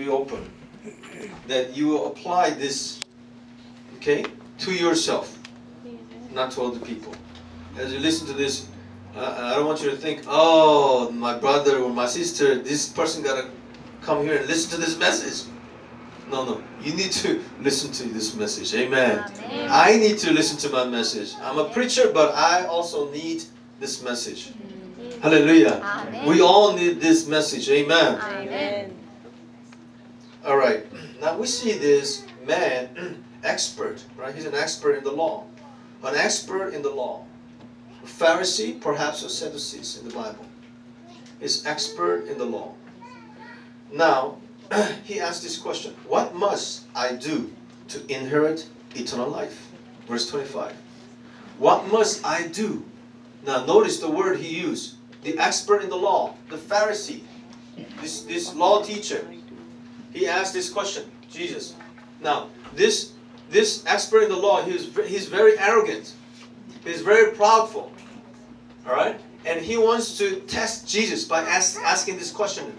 be open. That you will apply this, okay, to yourself, not to other people. As you listen to this, I don't want you to think, oh, my brother or my sister, this person got to come here and listen to this message. No. You need to listen to this message. Amen. Amen. I need to listen to my message. I'm a preacher, but I also need this message. Hallelujah. Amen. We all need this message. Amen. Amen. All right. Now we see this man, expert, right? He's an expert in the law. An expert in the law. A Pharisee, perhaps a Sadducees in the Bible. Is expert in the law. Now, he asked this question. What must I do to inherit eternal life? Verse 25. What must I do? Now notice the word he used. The expert in the law. The Pharisee. This law teacher. He asked this question. Jesus. Now, this expert in the law, he's very arrogant. He's very proudful. Alright? And he wants to test Jesus by asking this question.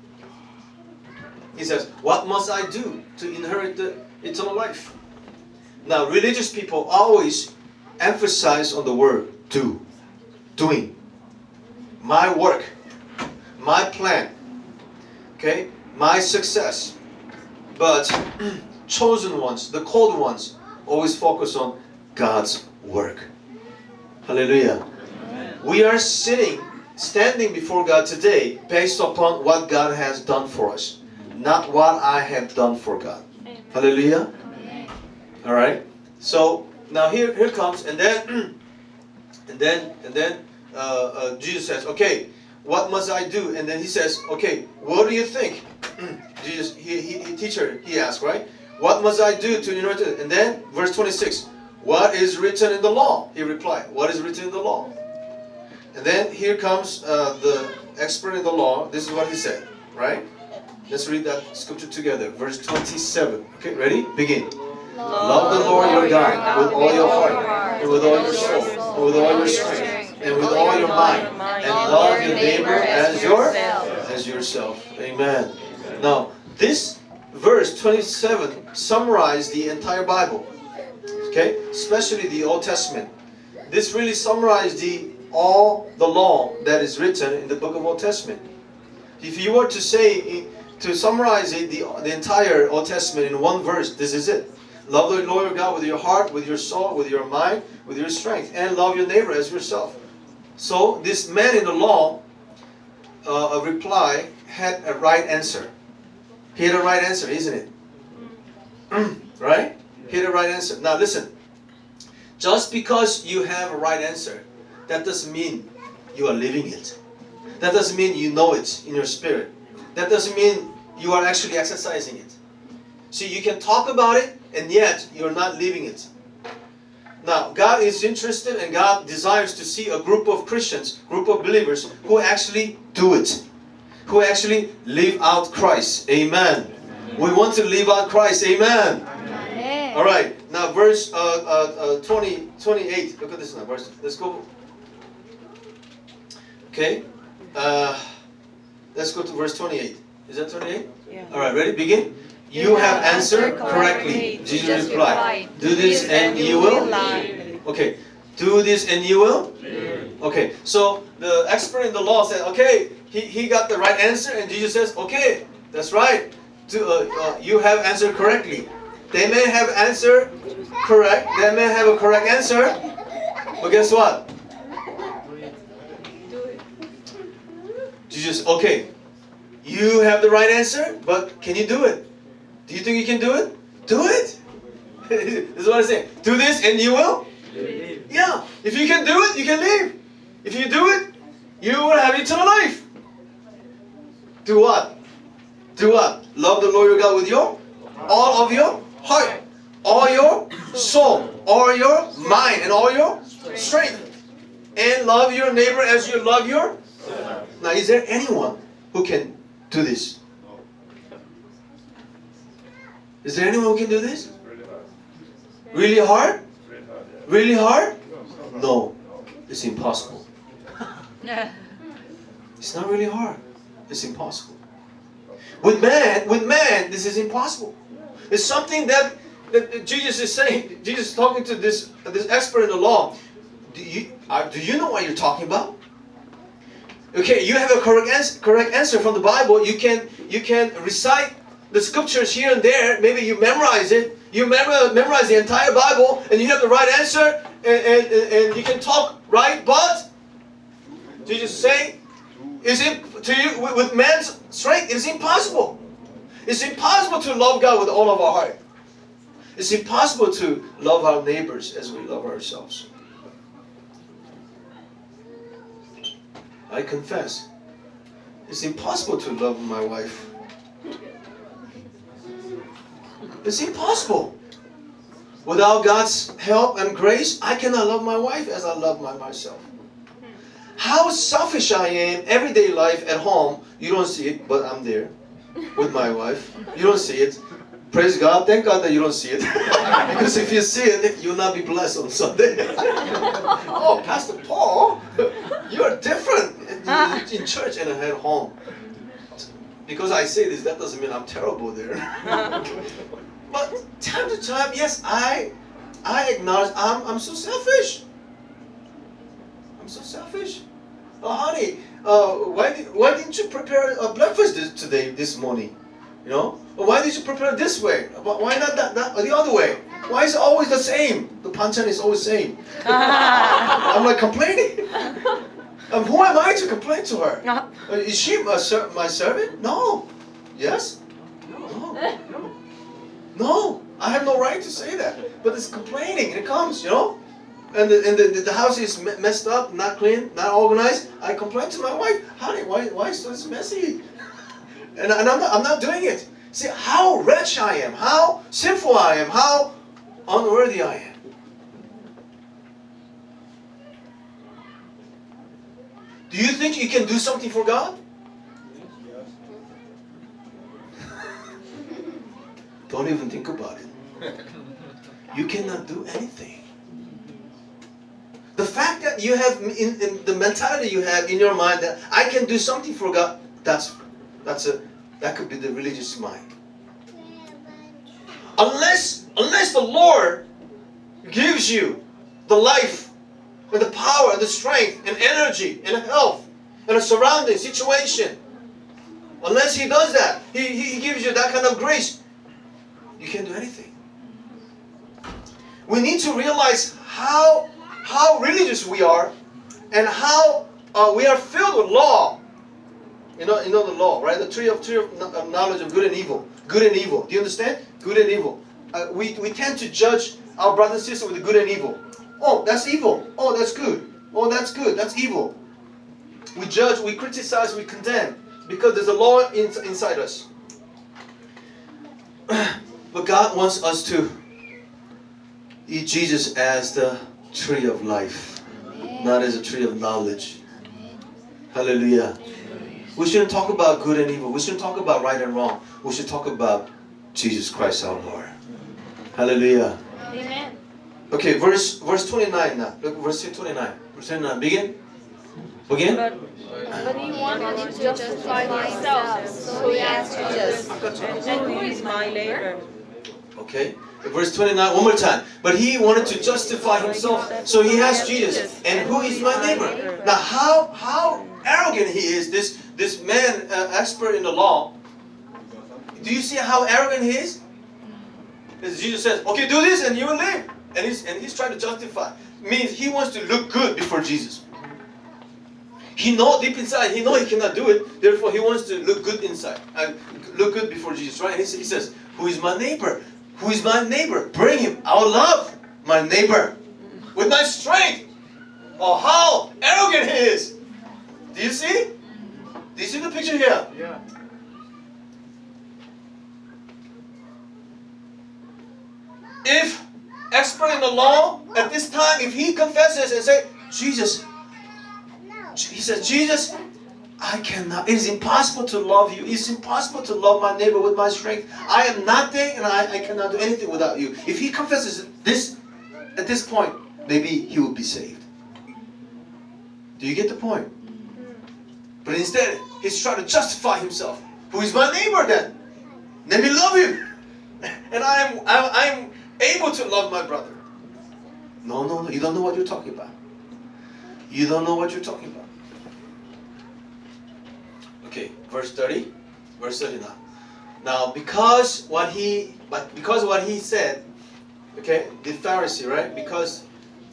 He says, what must I do to inherit the eternal life? Now, religious people always emphasize on the word do. Doing. My work. My plan. Okay? My success. But chosen ones, the called ones, always focus on God's work. Hallelujah. Amen. We are standing before God today based upon what God has done for us. Not what I have done for God. Amen. Hallelujah. Amen. All right. So now here comes, and then Jesus says, okay, what must I do? And then he says, okay, what do you think? Jesus, he asked, right? What must I do to inherit it? And then verse 26, what is written in the law? He replied, what is written in the law? And then here comes the expert in the law. This is what he said, right? Let's read that scripture together. Verse 27. Okay, ready? Begin. Love the Lord your God with all your heart, and with all your soul, and with all your strength, and with all your mind, and love your neighbor as yourself. Amen. Now, this verse 27 summarized the entire Bible. Okay? Especially the Old Testament. This really summarized all the law that is written in the book of Old Testament. If you were to summarize it, the entire Old Testament in one verse, this is it. Love the Lord your God with your heart, with your soul, with your mind, with your strength, and love your neighbor as yourself. So this man in the law, reply, had a right answer. He had a right answer, isn't it? Right? He had a right answer. Now listen, just because you have a right answer, that doesn't mean you are living it. That doesn't mean you know it in your spirit. That doesn't mean you are actually exercising it. See, you can talk about it, and yet you're not living it. Now, God is interested and God desires to see a group of Christians, group of believers who actually do it. Who actually live out Christ. Amen. We want to live out Christ. Amen. Amen. All right. Now, verse 28. Look at this now. Let's go. Okay. Let's go to verse 28. Is that 28? Yeah. All right. Ready? Begin. You have answered correctly. Jesus replied. Do this and you will. Okay. Do this and you will. Okay. So the expert in the law said, okay, he got the right answer, and Jesus says, okay, that's right. You have answered correctly. They may have answered correct. They may have a correct answer, but guess what? Jesus, okay, you have the right answer, but can you do it? Do you think you can do it? Do it! This is what I say. Do this and you will? Yeah. If you can do it, you can live. If you do it, you will have eternal life. Do what? Do what? Love the Lord your God with all of your heart, all your soul, all your mind, and all your strength. And love your neighbor as you love your... Now, is there anyone who can do this? Is there anyone who can do this? Really hard? Really hard? No. It's impossible. It's not really hard. It's impossible. With man, this is impossible. It's something that Jesus is saying. Jesus is talking to this expert in the law. Do you know what you're talking about? Okay, you have a correct answer from the Bible. You can recite the scriptures here and there. Maybe you memorize it. You memorize the entire Bible, and you have the right answer, and you can talk right. But Jesus is saying, is it to you with man's strength? It is impossible. It's impossible to love God with all of our heart. It's impossible to love our neighbors as we love ourselves. I confess, it's impossible to love my wife. It's impossible. Without God's help and grace, I cannot love my wife as I love myself. How selfish I am, everyday life at home, you don't see it, but I'm there with my wife. You don't see it. Praise God. Thank God that you don't see it. Because if you see it, you'll not be blessed on Sunday. Oh, Pastor Paul, you're different in church and at home. Because I say this, that doesn't mean I'm terrible there. But time to time, yes, I acknowledge I'm so selfish. I'm so selfish. Oh, honey, why didn't you prepare a breakfast this morning? You know? Or why did you prepare it this way? Why not that or the other way? Why is it always the same? The panchan is always the same. I'm like complaining. Who am I to complain to her? Is she my servant? No. Yes? No. No. I have no right to say that. But it's complaining. It comes, you know? And the house is messed up, not clean, not organized. I complain to my wife, honey, why is this messy? And I'm not doing it. See how wretched I am, how sinful I am, how unworthy I am. Do you think you can do something for God? Don't even think about it. You cannot do anything. The fact that you have in the mentality you have in your mind that I can do something for God, that could be the religious mind. Unless the Lord gives you the life and the power and the strength and energy and health and a surrounding situation, unless He does that, He gives you that kind of grace, you can't do anything. We need to realize how religious we are and how we are filled with law. You know the law, right? The tree of knowledge of good and evil. Good and evil. Do you understand? Good and evil. We tend to judge our brothers and sisters with the good and evil. Oh, that's evil. Oh, that's good. Oh, that's good. That's evil. We judge, we criticize, we condemn because there's a law inside us. But God wants us to eat Jesus as the tree of life, not as a tree of knowledge. Hallelujah. We shouldn't talk about good and evil. We shouldn't talk about right and wrong. We should talk about Jesus Christ our Lord. Hallelujah. Amen. Okay, verse 29 now. Look, verse 29. Verse 29. Begin. But he wanted to justify himself, so he asked Jesus, and who is my neighbor? Okay. Verse 29, one more time. But he wanted to justify himself, so he asked Jesus, and who is my neighbor? Now, how arrogant he is, this man, expert in the law. Do you see how arrogant he is? As Jesus says, okay, do this and you will live. And he's trying to justify. Means he wants to look good before Jesus. He knows deep inside, he knows he cannot do it. Therefore, he wants to look good inside. Look good before Jesus, right? He says, who is my neighbor? Who is my neighbor? Bring him. I will love my neighbor with my strength. Oh, how arrogant he is. Do you see? Do you see the picture here? Yeah. If expert in the law at this time, if he confesses and say, Jesus, he says, Jesus, I cannot. It is impossible to love you. It's impossible to love my neighbor with my strength. I am nothing and I cannot do anything without you. If he confesses this at this point, maybe he will be saved. Do you get the point? But instead, he's trying to justify himself. Who is my neighbor then? Let me love him. And I'm able to love my brother. No. You don't know what you're talking about. You don't know what you're talking about. Okay, verse 30. Verse 30 now. Now, because what he said, okay, the Pharisee, right? Because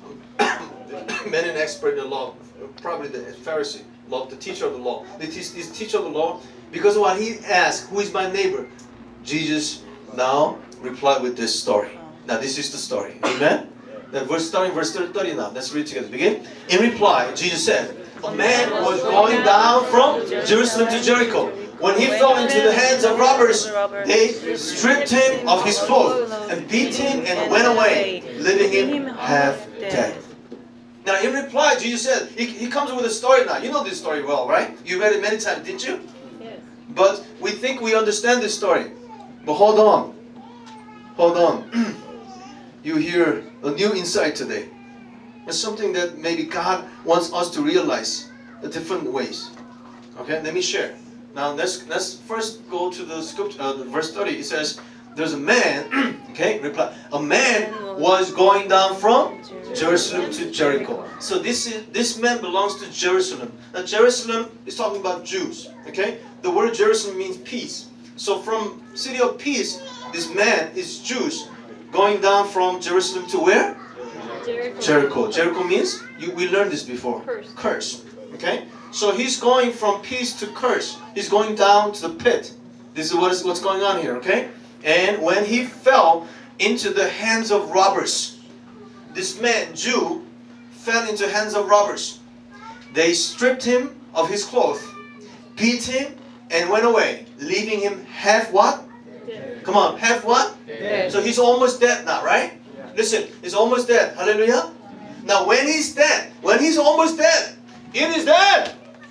many an expert in the law, probably the Pharisee, the teacher of the law, this teacher of the law, because of what he asked, who is my neighbor? Jesus now replied with this story. Now, this is the story. Amen? Starting verse 30 now. Let's read together. Begin. In reply, Jesus said, a man was going down from Jerusalem to Jericho. When he fell into the hands of robbers, they stripped him of his clothes and beat him and went away, leaving him half dead. Now, in reply, Jesus said, he comes with a story now. You know this story well, right? You read it many times, didn't you? Yes. But we think we understand this story. But hold on. Hold on. You hear a new insight today. It's something that maybe God wants us to realize the different ways. Okay, let me share. Now let's first go to the scripture, verse 30. It says, "There's a man." Okay, reply. A man was going down from Jerusalem to Jericho. So this man belongs to Jerusalem. Now Jerusalem is talking about Jews. Okay, the word Jerusalem means peace. So from city of peace, this man is Jews, going down from Jerusalem to where? Jericho. Jericho means, we learned this before. Curse. Okay? So he's going from peace to curse. He's going down to the pit. This is what's going on here, okay? And when he fell into the hands of robbers, this man, Jew, fell into the hands of robbers. They stripped him of his clothes, beat him, and went away, leaving him half what? Dead. Come on, half what? Dead. So he's almost dead now, right? Listen, he's almost dead. Hallelujah. Now when he's dead, when he's almost dead, it is dead.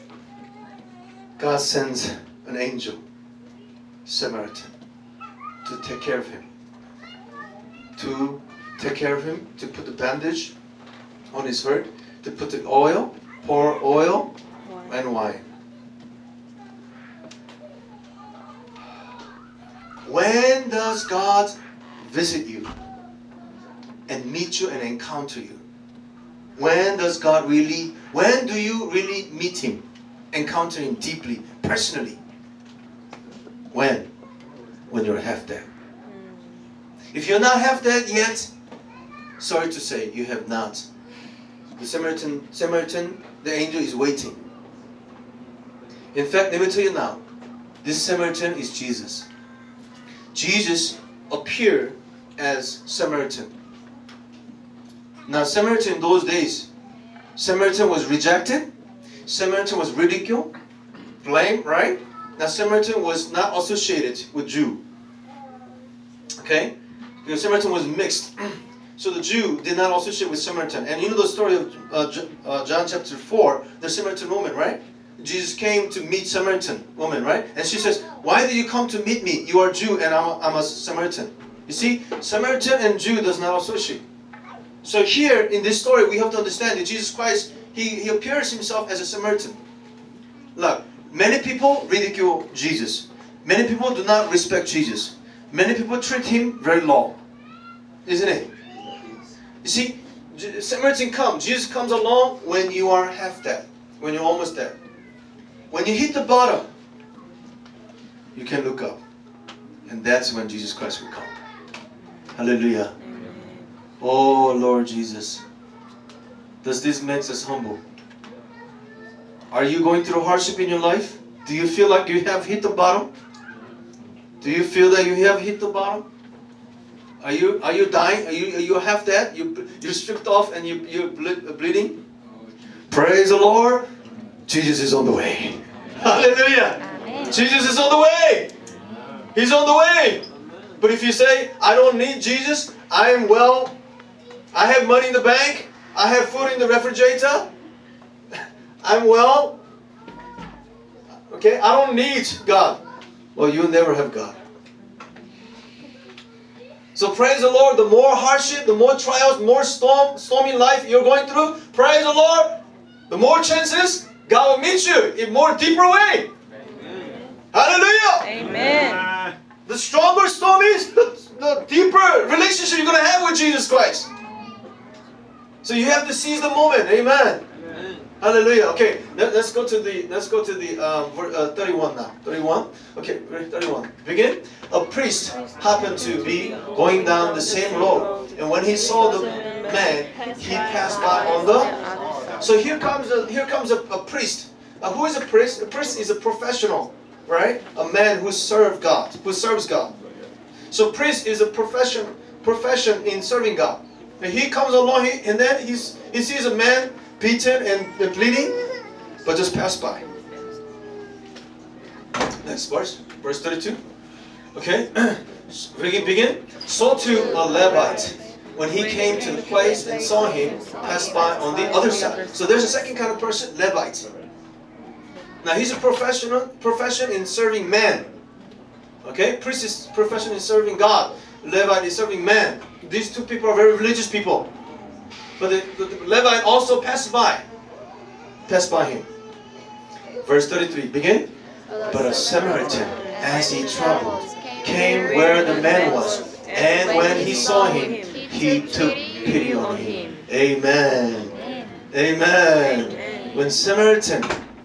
God sends an angel, Samaritan, to take care of him. To take care of him, to put the bandage on his hurt, to put the oil, pour oil and wine. When does God visit you and meet you and encounter you? When do you really meet him, encounter him deeply, personally? When you're half dead. If you're not half dead yet, sorry to say, you have not. The Samaritan, the angel is waiting. In fact, let me tell you now, this Samaritan is Jesus. Jesus appeared as Samaritan. Now, Samaritan in those days, Samaritan was rejected. Samaritan was ridiculed, blamed, right? Now, Samaritan was not associated with Jew. Okay? Because Samaritan was mixed. So the Jew did not associate with Samaritan. And you know the story of John chapter 4, the Samaritan woman, right? Jesus came to meet Samaritan woman, right? And she says, "Why did you come to meet me? You are Jew and I'm a Samaritan." You see, Samaritan and Jew does not associate. So here in this story, we have to understand that Jesus Christ, he appears himself as a Samaritan. Look, many people ridicule Jesus. Many people do not respect Jesus. Many people treat him very low. Isn't it? You see, Samaritan comes. Jesus comes along when you are half dead. When you're almost dead. When you hit the bottom, you can look up. And that's when Jesus Christ will come. Hallelujah. Oh, Lord Jesus. Does this make us humble? Are you going through hardship in your life? Do you feel like you have hit the bottom? Do you feel that you have hit the bottom? Are you dying? Are you half dead? You're stripped off and you're bleeding? Praise the Lord. Jesus is on the way. Hallelujah. Amen. Jesus is on the way. He's on the way. But if you say, "I don't need Jesus, I am well, I have money in the bank, I have food in the refrigerator, I'm well, okay, I don't need God," well, you'll never have God. So praise the Lord. The more hardship, the more trials, more stormy life you're going through, praise the Lord, the more chances God will meet you in more deeper way. Amen. Hallelujah. Amen. The stronger storm is, the deeper relationship you're going to have with Jesus Christ. So you have to seize the moment. Amen. Hallelujah. Okay, let's go to the 31 now. 31. Okay, 31. Begin. A priest happened to be going down the same road, and when he saw the man, he passed by on the. So here comes a priest. Who is a priest? A priest is a professional, right? A man who serves God. So priest is a profession in serving God. And he comes along, and then he sees a man beaten and bleeding, but just passed by. Next verse 32. Okay, begin. So too a Levite, when he came to the place and saw him, passed by on the other side. So there's a second kind of person, Levite. Now he's a profession in serving man. Okay, priest is profession in serving God. Levite is serving man. These two people are very religious people. But the Levite also passed by him. Verse 33, begin. But a Samaritan, as he traveled, came where the man was, and when he saw him, he took pity on him. Amen. Amen. When Samaritan,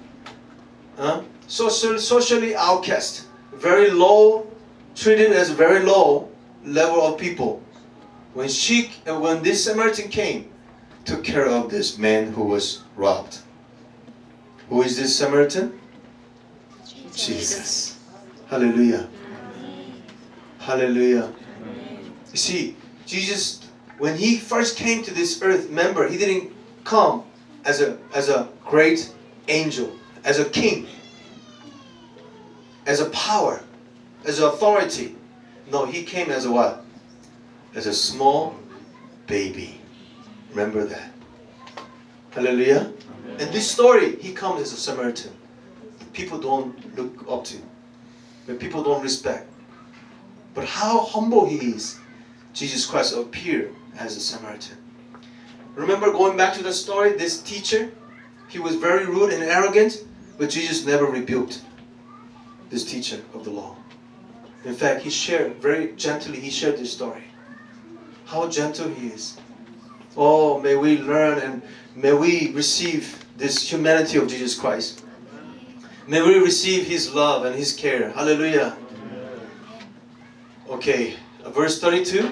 socially outcast, very low, treated as very low level of people, when this Samaritan came, took care of this man who was robbed. Who is this Samaritan? Jesus. Hallelujah. Hallelujah. You see, Jesus, when he first came to this earth, remember, he didn't come as a great angel, as a king, as a power, as an authority. No, he came as a what? As a small baby. Remember that. Hallelujah. In this story, he comes as a Samaritan. People don't look up to, but people don't respect. But how humble he is. Jesus Christ appeared as a Samaritan. Remember, going back to the story, this teacher, he was very rude and arrogant, but Jesus never rebuked this teacher of the law. In fact, he shared very gently, he shared this story. How gentle he is. Oh, may we learn and may we receive this humanity of Jesus Christ. May we receive his love and his care. Hallelujah. Okay, verse 33.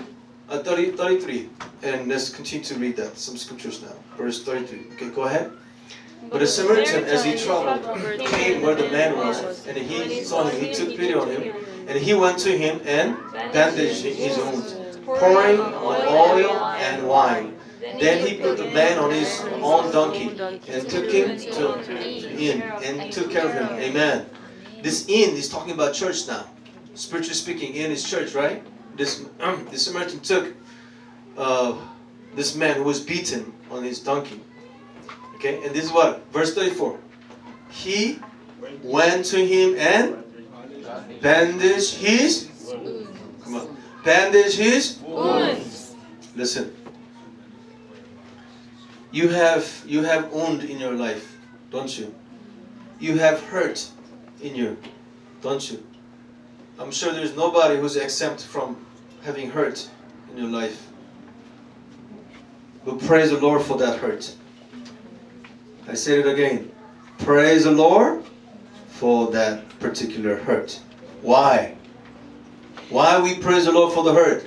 And let's continue to read that. Some scriptures now. Verse 33. Okay, go ahead. But a Samaritan, as he traveled, came where the man was, and he saw him. He took pity on him, and he went to him and bandaged his wounds, pouring on oil and wine. Then he put the man on his own donkey and took him to the inn and took care of him. Amen. This inn is talking about church now. Spiritually speaking, inn is church, right? This Samaritan took this man who was beaten on his donkey. Okay, and this is what? Verse 34. He went to him and bandaged his wounds. Listen. You have wound in your life, don't you? You have hurt in you, don't you? I'm sure there's nobody who's exempt from having hurt in your life. But praise the Lord for that hurt. I say it again. Praise the Lord for that particular hurt. Why? Why we praise the Lord for the hurt?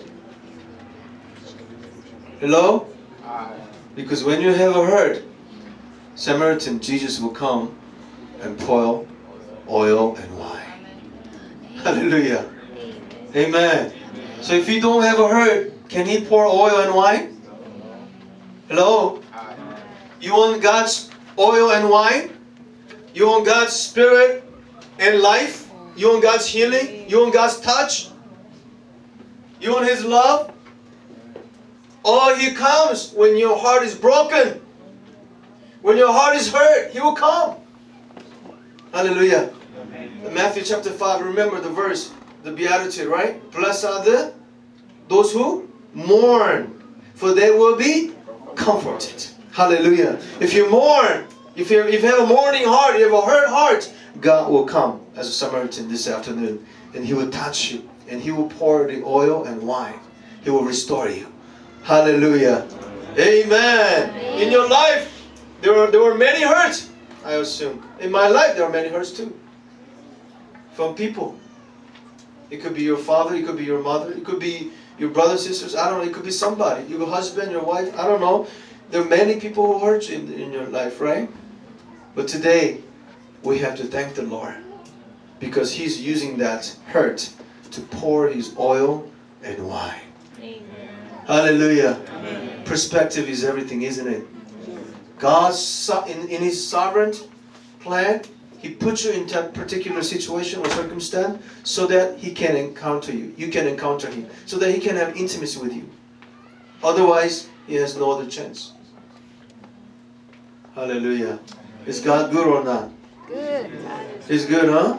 Hello? Because when you have a hurt, Samaritan, Jesus will come and pour oil and wine. Hallelujah. Amen. So if you don't have a hurt, can he pour oil and wine? Hello? You want God's oil and wine? You want God's spirit and life? You want God's healing? You want God's touch? You want his love? Oh, he comes when your heart is broken. When your heart is hurt, he will come. Hallelujah. In Matthew chapter 5, remember the verse, the Beatitude, right? Blessed are those who mourn, for they will be comforted. Hallelujah. If you mourn, if you have a mourning heart, you have a hurt heart, God will come as a Samaritan this afternoon, and he will touch you and He will pour the oil and wine. He will restore you. Hallelujah. Amen. In your life, there were many hurts, I assume. In my life, there are many hurts too. From people. It could be your father, it could be your mother, it could be your brothers, sisters, I don't know, it could be somebody. Your husband, your wife, I don't know. There are many people who hurt you in your life, right? But today, we have to thank the Lord. Because He's using that hurt to pour His oil and wine. Amen. Hallelujah. Amen. Perspective is everything, isn't it? God, in His sovereign plan, He puts you in that particular situation or circumstance so that He can encounter you. You can encounter Him. So that He can have intimacy with you. Otherwise, He has no other chance. Hallelujah. Is God good or not? Good. He's good, huh?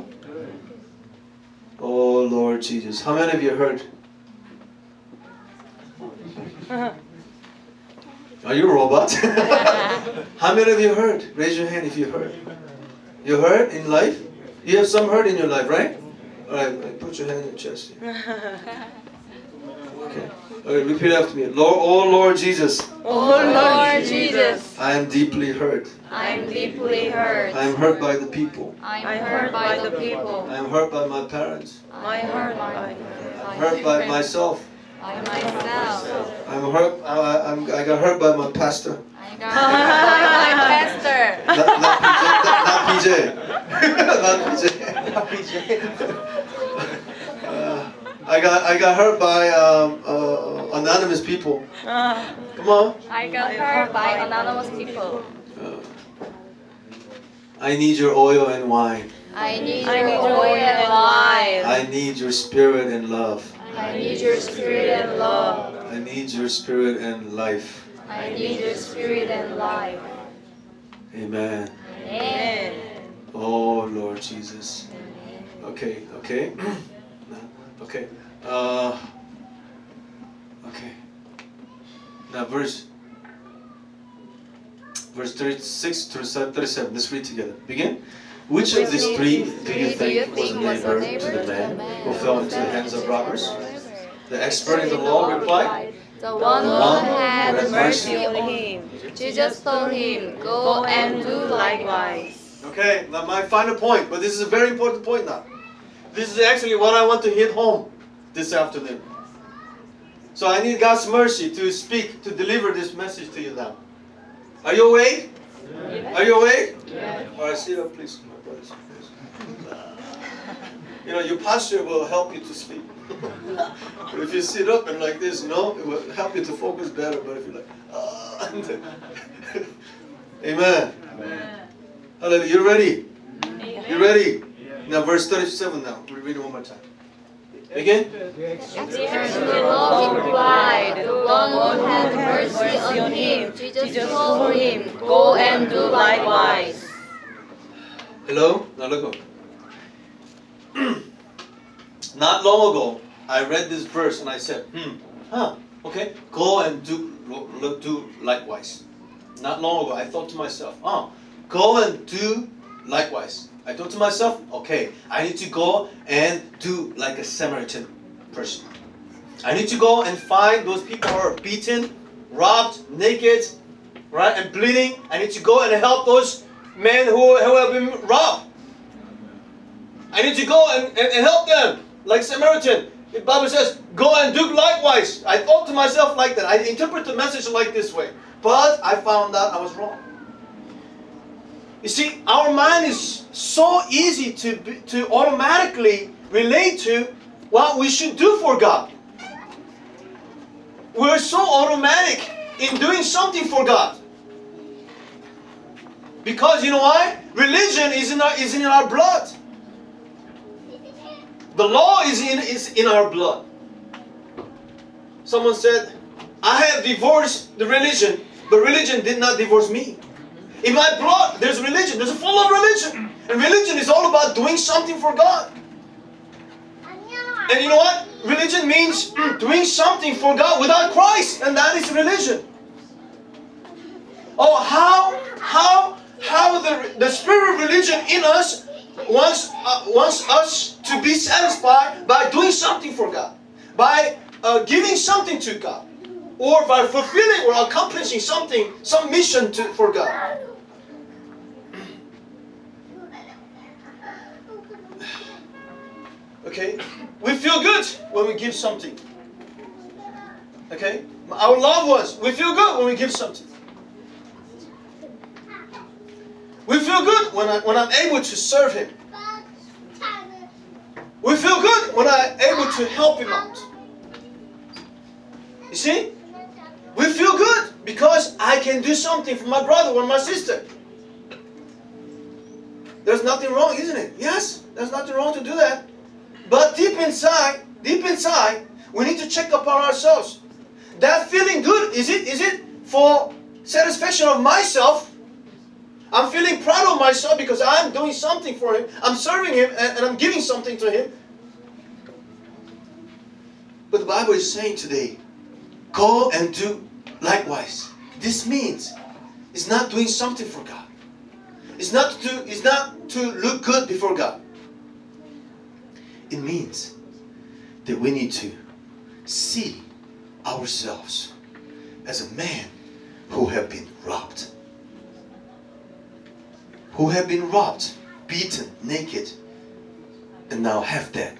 Oh, Lord Jesus. How many of you heard? Are you a robot? How many of you heard? Raise your hand if you heard. You heard in life? You have some hurt in your life, right? Alright, put your hand in your chest. Okay. Okay, repeat after me. Lord, oh Lord Jesus. Oh Lord Jesus, I am deeply hurt. I am deeply hurt. I am hurt by the people. I am hurt by the people. I am hurt by my parents. I am hurt by I'm hurt by myself. myself. I'm hurt. I got hurt by my pastor. I got hurt by my pastor. Not PJ. I got hurt by anonymous people. Come on. I got hurt by anonymous people. I need your oil and wine. I need your oil and wine. I need your spirit and love. I need your spirit and love. I need your spirit and life. I need your spirit and life. Amen. Amen. Oh Lord Jesus. Okay. Okay. Okay. Okay. Now verse 36 to 37. Let's read together. Begin. Which of these three do you think was a neighbor to the man who fell into the hands of robbers? The expert in the law replied, The one who had mercy on him. Jesus told him, Go and do likewise. Okay, now my final point, but this is a very important point now. This is actually what I want to hit home this afternoon. So I need God's mercy to speak, to deliver this message to you now. Are you awake? Yes. Are you awake? Yes. All right, sit up, please, my brothers. You know, your posture will help you to sleep. But if you sit up and like this, no, it will help you to focus better. But if you're like, Amen. Amen. Hallelujah. You ready? Amen. You ready? Now, verse 37 now. We'll read it one more time. Again? The Lord replied, The one who had mercy on him. Jesus told him, Go and do likewise. Hello? Now look up. Not long ago, I read this verse and I said, okay, go and do likewise. Not long ago, I thought to myself, go and do likewise. I thought to myself, okay, I need to go and do like a Samaritan person. I need to go and find those people who are beaten, robbed, naked, right, and bleeding. I need to go and help those men who have been robbed. I need to go and help them, like Samaritan. The Bible says, go and do likewise. I thought to myself like that. I interpret the message like this way. But I found out I was wrong. You see, our mind is so easy to automatically relate to what we should do for God. We're so automatic in doing something for God. Because you know why? Religion is in our blood. The law is in our blood. Someone said, I have divorced the religion, but religion did not divorce me. In my blood, there's religion. There's a full of religion. And religion is all about doing something for God. And you know what? Religion means doing something for God without Christ. And that is religion. Oh, how the spirit of religion in us wants us to be satisfied by doing something for God, by giving something to God, or by fulfilling or accomplishing something, some mission for God. Okay, we feel good when we give something. Okay, our loved ones, we feel good when we give something. We feel good when I'm able to serve Him. We feel good when I'm able to help Him out. You see? We feel good because I can do something for my brother or my sister. There's nothing wrong, isn't it? Yes, there's nothing wrong to do that. But deep inside, we need to check upon ourselves. That feeling good, is it for satisfaction of myself? I'm feeling proud of myself because I'm doing something for Him. I'm serving Him and I'm giving something to Him. But the Bible is saying today, go and do likewise. This means it's not doing something for God. It's not to look good before God. It means that we need to see ourselves as a man who have been robbed. Who have been robbed, beaten, naked, and now have that.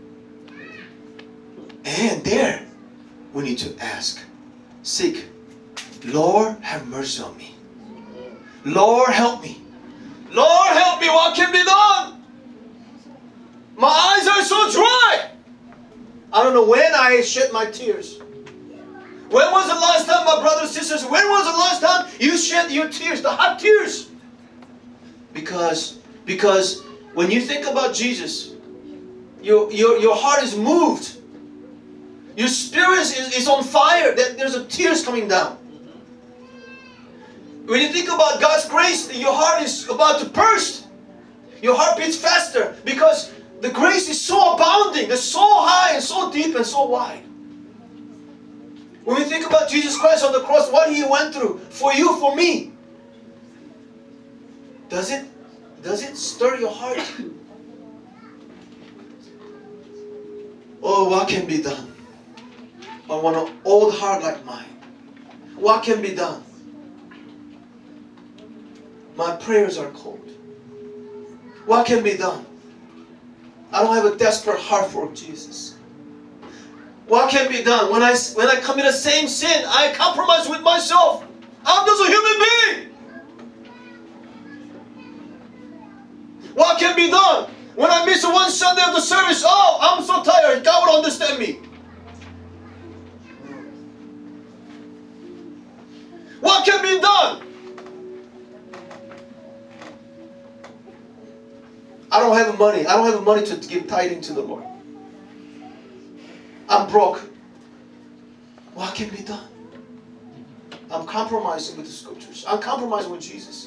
And there, we need to ask, seek, Lord, have mercy on me. Lord, help me. Lord, help me. What can be done? My eyes are so dry. I don't know when I shed my tears. When was the last time, my brothers and sisters, when was the last time you shed your tears, the hot tears? Because when you think about Jesus, your heart is moved. Your spirit is on fire. There's a tears coming down. When you think about God's grace, your heart is about to burst. Your heart beats faster because the grace is so abounding. It's so high and so deep and so wide. When we think about Jesus Christ on the cross, what He went through for you, for me, does it stir your heart? Oh, what can be done? I want an old heart like mine. What can be done? My prayers are cold. What can be done? I don't have a desperate heart for Jesus. What can be done? When I commit the same sin, I compromise with myself. I'm just a human being. What can be done? When I miss one Sunday of the service, oh, I'm so tired. God will understand me. What can be done? I don't have money. I don't have money to give tithing to the Lord. I'm broke. What can be done? I'm compromising with the scriptures. I'm compromising with Jesus.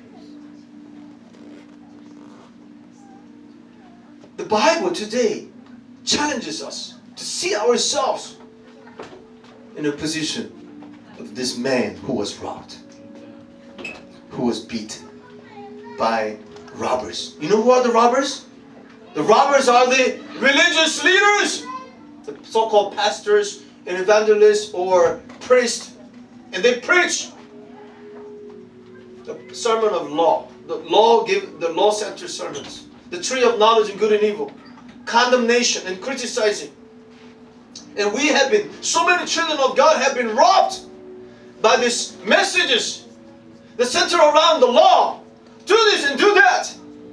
The Bible today challenges us to see ourselves in a position of this man who was robbed, who was beaten by robbers. You know who are the robbers? The robbers are the religious leaders, the so-called pastors and evangelists or priests, and they preach the sermon of law. The law-centered sermons. The tree of knowledge and good and evil. Condemnation and criticizing. And we have been, so many children of God have been robbed by these messages that center around the law. Do this and do that.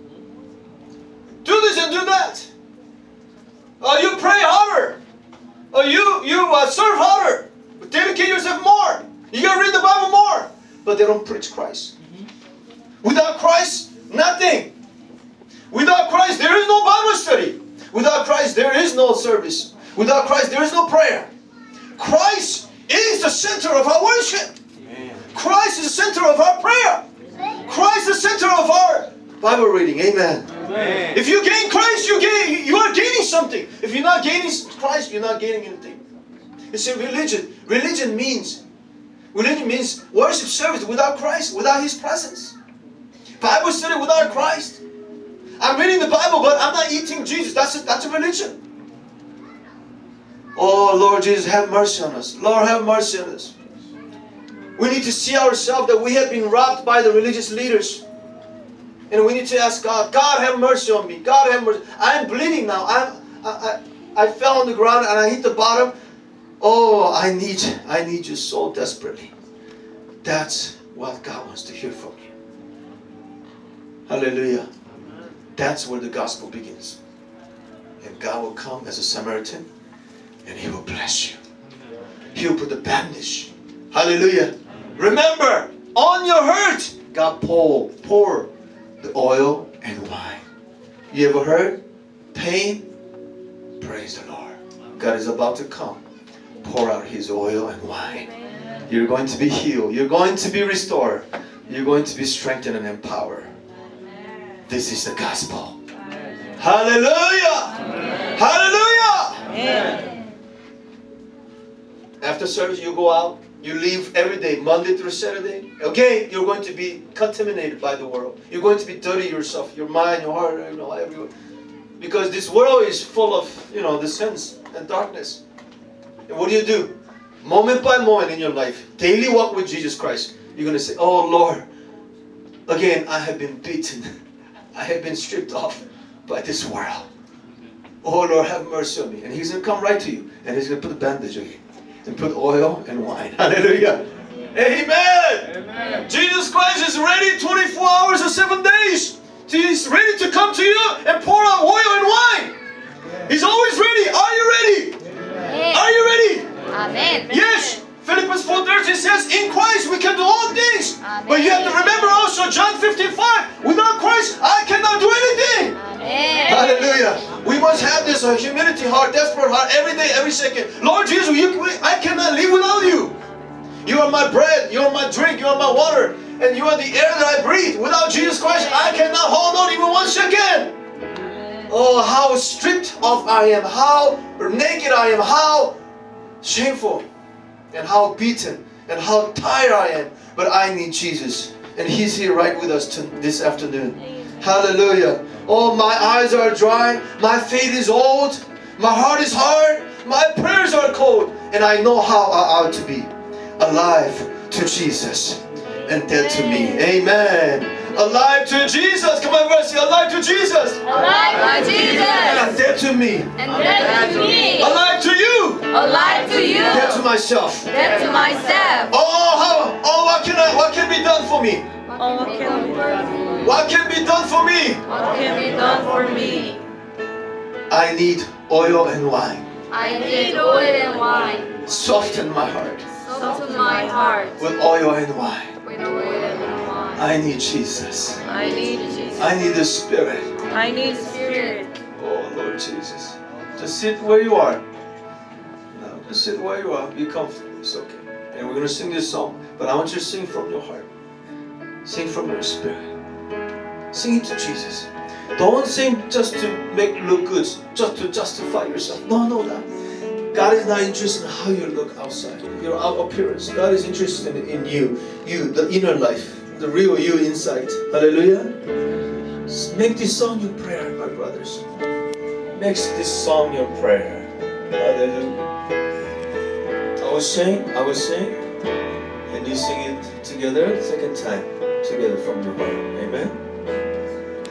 Do this and do that. You pray harder. You serve harder. Dedicate yourself more. You got to read the Bible more. But they don't preach Christ. Without Christ, nothing. Without Christ, there is no Bible study. Without Christ, there is no service. Without Christ, there is no prayer. Christ is the center of our worship. Amen. Christ is the center of our prayer. Christ is the center of our Bible reading. Amen. Amen. If you gain Christ, you are gaining something. If you're not gaining Christ, you're not gaining anything. It's a religion. Religion means worship service without Christ, without His presence. Bible study without Christ. I'm reading the Bible, but I'm not eating Jesus. That's a religion. Oh, Lord Jesus, have mercy on us. Lord, have mercy on us. We need to see ourselves that we have been robbed by the religious leaders. And we need to ask God, God, have mercy on me. God, have mercy. I'm bleeding now. I fell on the ground and I hit the bottom. Oh, I need you so desperately. That's what God wants to hear from you. Hallelujah. That's where the gospel begins. And God will come as a Samaritan and He will bless you. He will put the bandage. Hallelujah. Remember, on your hurt, God pour the oil and wine. You ever heard? Pain? Praise the Lord. God is about to come. Pour out His oil and wine. You're going to be healed. You're going to be restored. You're going to be strengthened and empowered. This is the gospel. Hallelujah! Hallelujah! Amen. After service, you go out. You leave every day, Monday through Saturday. Again, you're going to be contaminated by the world. You're going to be dirty yourself, your mind, your heart, everywhere. Because this world is full of, the sins and darkness. And what do? Moment by moment in your life, daily walk with Jesus Christ. You're going to say, oh Lord, again, I have been beaten. I have been stripped off by this world. Oh Lord, have mercy on me. And He's going to come right to you. And He's going to put a bandage again. And put oil and wine. Hallelujah. Amen. Amen. Jesus Christ is ready 24 hours or 7 days. He's ready to come to you and pour out oil and wine. He's always ready. Are you ready? Amen. Are you ready? Amen. Yes. Philippians 4:13 says, in Christ we can do all things. Amen. But you have to remember also John 15:5. Without Christ, I cannot do anything. Amen. Hallelujah. We must have this humility heart, desperate heart, every day, every second. Lord Jesus, I cannot live without you. You are my bread, you are my drink, you are my water, and you are the air that I breathe. Without Jesus Christ, I cannot hold on even 1 second. Oh, how stripped off I am, how naked I am, how shameful, and how beaten, and how tired I am. But I need Jesus, and He's here right with us this afternoon. Hallelujah. Oh, my eyes are dry, my faith is old, my heart is hard, my prayers are cold, and I know how I ought to be. Alive to Jesus and dead to me. Amen. Alive to Jesus. Come on, verse. Alive to Jesus. Alive to Jesus. And dead to me. And dead to me. Alive to you. Alive to you. Dead to myself. Dead to myself. What can be done for me? What can be done for me? What can be done for me? What can be done for me? I need oil and wine. I need oil and wine. Soften my heart Soften my heart with oil and wine. with oil and wine. I need Jesus. I need Jesus. I need the Spirit. I need Spirit. Oh, Lord Jesus. Just sit where you are. No, just sit where you are. Be comfortable. It's okay. And we're going to sing this song, but I want you to sing from your heart. Sing from your spirit. Sing it to Jesus. Don't sing just to make look good, just to justify yourself. No. God is not interested in how you look outside, your appearance. God is interested in you, the inner life, the real you inside. Hallelujah. Make this song your prayer, my brothers. Make this song your prayer. Hallelujah. I will sing, and you sing it together, second time, together from your heart. Amen.